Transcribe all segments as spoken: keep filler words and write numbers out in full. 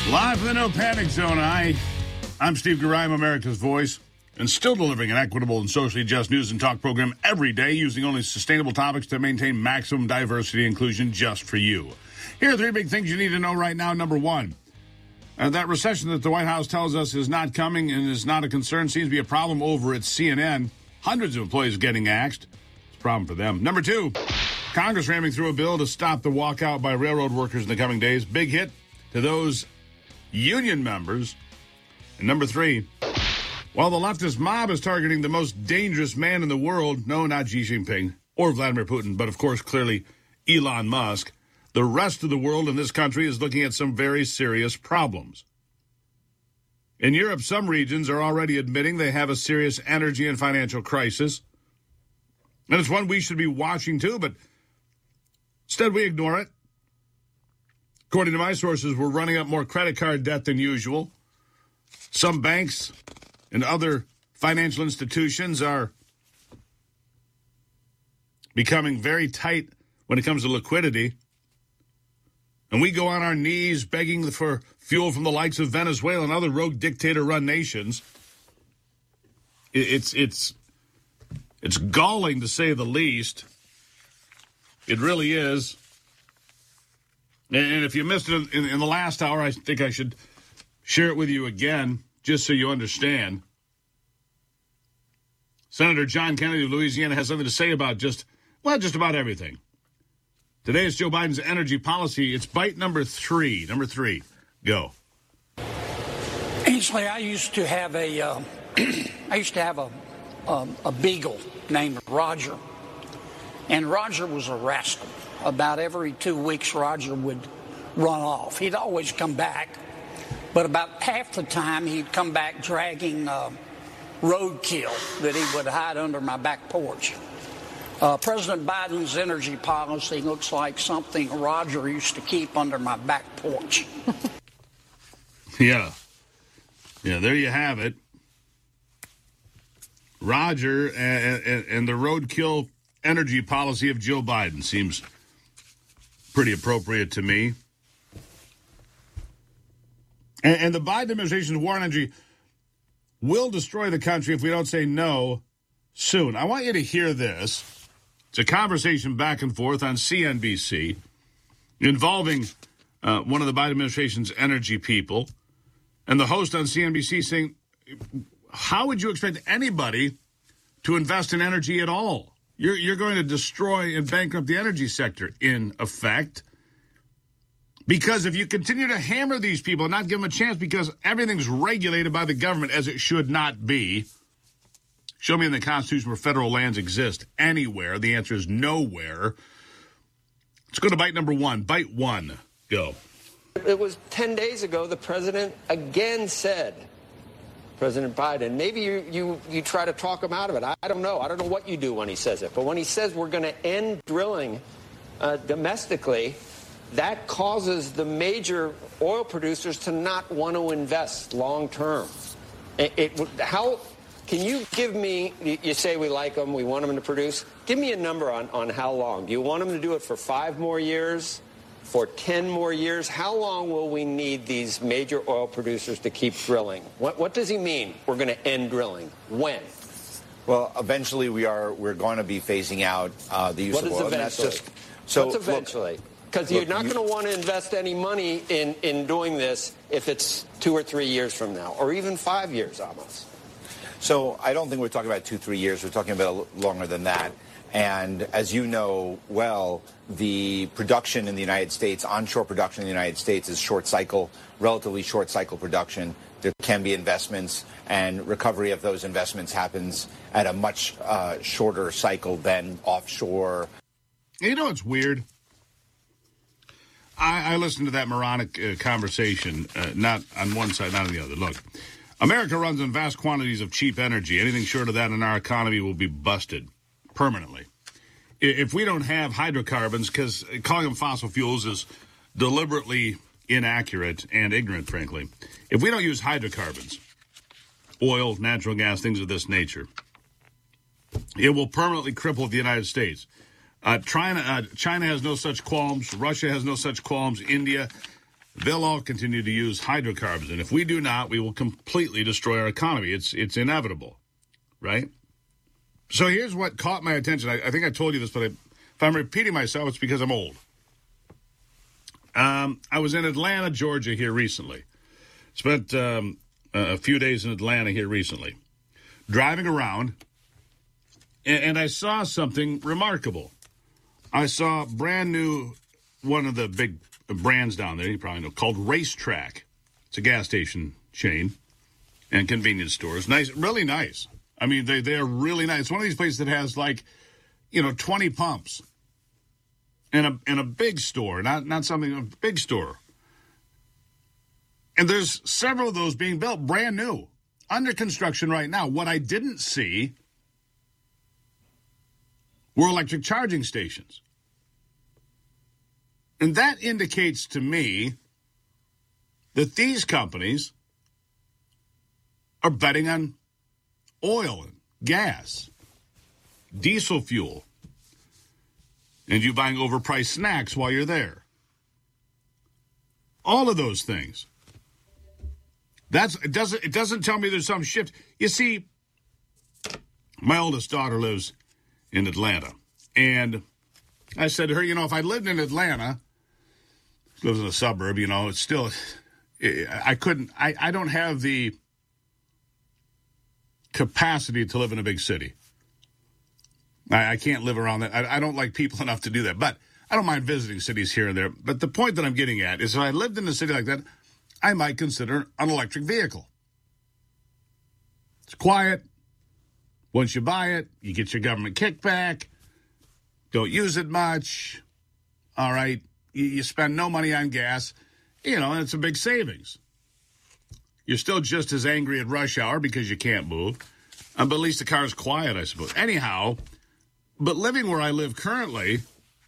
Live from the No Panic Zone, I, I'm Steve Garime, America's Voice, and still delivering an equitable and socially just news and talk program every day using only sustainable topics to maintain maximum diversity and inclusion just for you. Here are three big things you need to know right now. Number one, uh, that recession that the White House tells us is not coming and is not a concern seems to be a problem over at C N N. Hundreds of employees getting axed. It's a problem for them. Number two, Congress ramming through a bill to stop the walkout by railroad workers in the coming days. Big hit to those union members. And number three, while the leftist mob is targeting the most dangerous man in the world, no, not Xi Jinping or Vladimir Putin, but of course, clearly Elon Musk, the rest of the world in this country is looking at some very serious problems. In Europe, some regions are already admitting they have a serious energy and financial crisis. And it's one we should be watching too, but instead we ignore it. According to my sources, we're running up more credit card debt than usual. Some banks and other financial institutions are becoming very tight when it comes to liquidity. And we go on our knees begging for fuel from the likes of Venezuela and other rogue dictator-run nations. It's, it's, it's galling to say the least. It really is. And if you missed it in, in the last hour, I think I should share it with you again, just so you understand. Senator John Kennedy of Louisiana has something to say about just, well, just about everything. Today is Joe Biden's energy policy. It's bite number three. Number three. Go. Ainsley, I used to have a, uh, I used to have a, um, a beagle named Roger. And Roger was a rascal. About every two weeks, Roger would run off. He'd always come back, but about half the time he'd come back dragging uh, roadkill that he would hide under my back porch. Uh, President Biden's energy policy looks like something Roger used to keep under my back porch. Yeah. Yeah, there you have it. Roger and, and, and the roadkill energy policy of Joe Biden seems pretty appropriate to me. And, and the Biden administration's war on energy will destroy the country if we don't say no soon. I want you to hear this. It's a conversation back and forth on C N B C involving uh, one of the Biden administration's energy people. And the host on C N B C saying, how would you expect anybody to invest in energy at all? You're, you're going to destroy and bankrupt the energy sector, in effect. Because if you continue to hammer these people and not give them a chance because everything's regulated by the government as it should not be, show me in the Constitution where federal lands exist anywhere. The answer is nowhere. Let's go to bite number one. Bite one. Go. It was ten days ago the president again said, President Biden, maybe you, you, you try to talk him out of it. I, I don't know. I don't know what you do when he says it. But when he says we're going to end drilling uh, domestically, that causes the major oil producers to not want to invest long term. It, it, how can you give me, you say we like them, we want them to produce. Give me a number on, on how long. Do you want them to do it for five more years? For ten more years? How long will we need these major oil producers to keep drilling? What, what does he mean we're going to end drilling? When? Well, eventually we are, we're going to be phasing out uh, the use what of oil. What is eventually? Just, so, What's eventually? Because you're not going to want to invest any money in, in doing this if it's two or three years from now, or even five years almost. So I don't think we're talking about two, three years. We're talking about longer than that. And as you know well, the production in the United States, onshore production in the United States is short cycle, relatively short cycle production. There can be investments, and recovery of those investments happens at a much uh, shorter cycle than offshore. You know what's weird? I, I listened to that moronic uh, conversation, uh, not on one side, not on the other. Look, America runs on vast quantities of cheap energy. Anything short of that in our economy will be busted permanently. If we don't have hydrocarbons, because calling them fossil fuels is deliberately inaccurate and ignorant, frankly. If we don't use hydrocarbons, oil, natural gas, things of this nature, it will permanently cripple the United States. Uh, China, uh, China has no such qualms. Russia has no such qualms. India. they'll all continue to use hydrocarbons. And if we do not, we will completely destroy our economy. It's it's inevitable, right? So here's what caught my attention. I, I think I told you this, but I, if I'm repeating myself, it's because I'm old. Um, I was in Atlanta, Georgia here recently. Spent um, a few days in Atlanta here recently. Driving around, and, and I saw something remarkable. I saw brand new, one of the big brands down there, you probably know, called Racetrack. It's a gas station chain and convenience stores. Nice, really nice. I mean, they, they're really nice. It's one of these places that has like, you know, twenty pumps in a in a big store, not not something, a big store. And there's several of those being built, brand new, under construction right now. What I didn't see were electric charging stations. And that indicates to me that these companies are betting on oil and gas, diesel fuel, and you buying overpriced snacks while you're there. All of those things. That's it doesn't it doesn't tell me there's some shift. You see, my oldest daughter lives in Atlanta, and I said to her, you know, if I lived in Atlanta, she lives in a suburb, you know, it's still, I couldn't, I, I don't have the capacity to live in a big city. I, I can't live around that. I, I don't like people enough to do that, but I don't mind visiting cities here and there. But the point that I'm getting at is if I lived in a city like that, I might consider an electric vehicle. It's quiet. Once you buy it, you get your government kickback. Don't use it much. All right. You, you spend no money on gas. You know, and it's a big savings. You're still just as angry at rush hour because you can't move. Um, but at least the car's quiet, I suppose. Anyhow, but living where I live currently,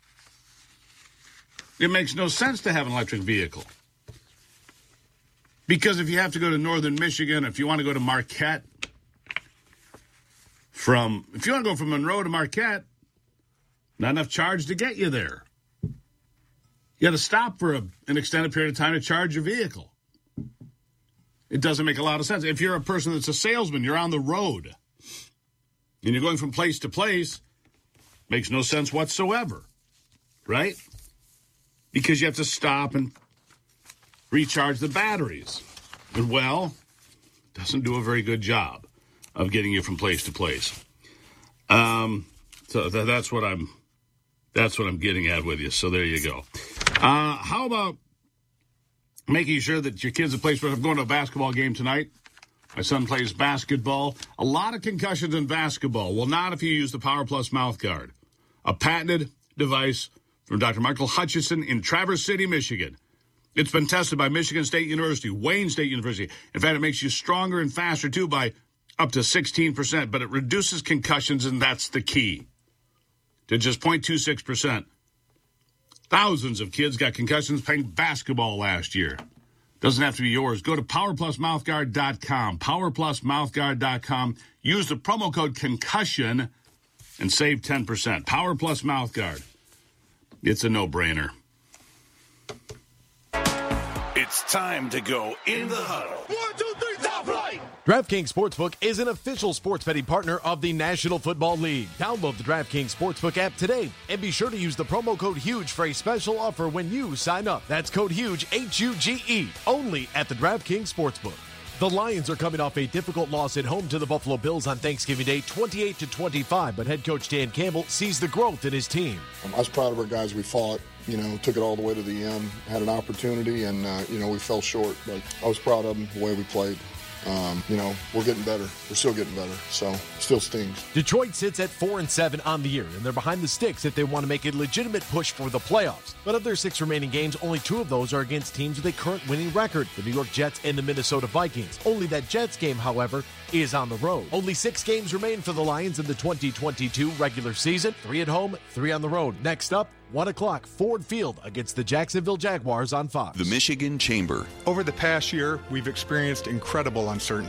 it makes no sense to have an electric vehicle. Because if you have to go to northern Michigan, if you want to go to Marquette, from if you want to go from Monroe to Marquette, not enough charge to get you there. You got to stop for a, an extended period of time to charge your vehicle. It doesn't make a lot of sense. If you're a person that's a salesman, you're on the road, and you're going from place to place, makes no sense whatsoever, right? Because you have to stop and recharge the batteries. And, well, doesn't do a very good job of getting you from place to place. Um, so th- that's what I'm that's what I'm getting at with you. So there you go. Uh, how about making sure that your kid's a place where I'm going to a basketball game tonight? My son plays basketball. A lot of concussions in basketball. Well, not if you use the Power Plus mouth guard, a patented device from Doctor Michael Hutchison in Traverse City, Michigan. It's been tested by Michigan State University, Wayne State University. In fact, it makes you stronger and faster, too, by up to sixteen percent. But it reduces concussions, and that's the key, to just zero point two six percent. Thousands of kids got concussions playing basketball last year. Doesn't have to be yours. Go to power plus mouth guard dot com, power plus mouth guard dot com. Use the promo code CONCUSSION and save ten percent. Power Plus Mouthguard. It's a no-brainer. It's time to go in the huddle. One, two, three, top flight! DraftKings Sportsbook is an official sports betting partner of the National Football League. Download the DraftKings Sportsbook app today and be sure to use the promo code HUGE for a special offer when you sign up. That's code HUGE, H U G E, only at the DraftKings Sportsbook. The Lions are coming off a difficult loss at home to the Buffalo Bills on Thanksgiving Day, twenty-eight to twenty-five, but head coach Dan Campbell sees the growth in his team. I was proud of our guys. We fought, you know, took it all the way to the end, had an opportunity, and, uh, you know, we fell short. But I was proud of them, the way we played. Um, you know, we're getting better. We're still getting better, so still stings. Detroit sits at four and seven on the year, and they're behind the sticks if they want to make a legitimate push for the playoffs. But of their six remaining games, only two of those are against teams with a current winning record, the New York Jets and the Minnesota Vikings. Only that Jets game, however, is on the road. Only six games remain for the Lions in the twenty twenty-two regular season. Three at home, three on the road. Next up, one o'clock, Ford Field against the Jacksonville Jaguars on Fox. The Michigan Chamber. Over the past year, we've experienced incredible uncertainty.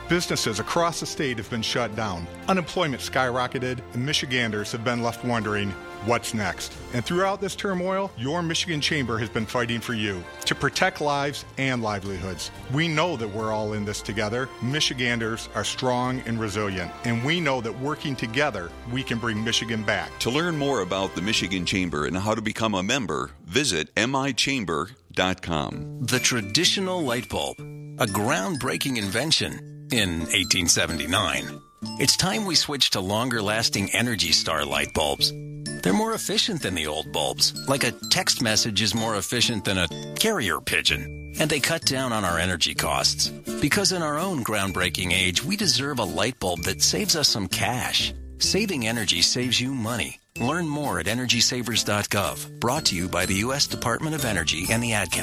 Businesses across the state have been shut down. Unemployment skyrocketed, and Michiganders have been left wondering, what's next? And throughout this turmoil, your Michigan Chamber has been fighting for you to protect lives and livelihoods. We know that we're all in this together. Michiganders are strong and resilient, and we know that working together, we can bring Michigan back. To learn more about the Michigan Chamber and how to become a member, visit m i chamber dot com. The traditional light bulb, a groundbreaking invention in eighteen seventy-nine. It's time we switch to longer-lasting Energy Star light bulbs. They're more efficient than the old bulbs, like a text message is more efficient than a carrier pigeon. And they cut down on our energy costs. Because in our own groundbreaking age, we deserve a light bulb that saves us some cash. Saving energy saves you money. Learn more at energy savers dot gov. Brought to you by the U S Department of Energy and the Ad Council.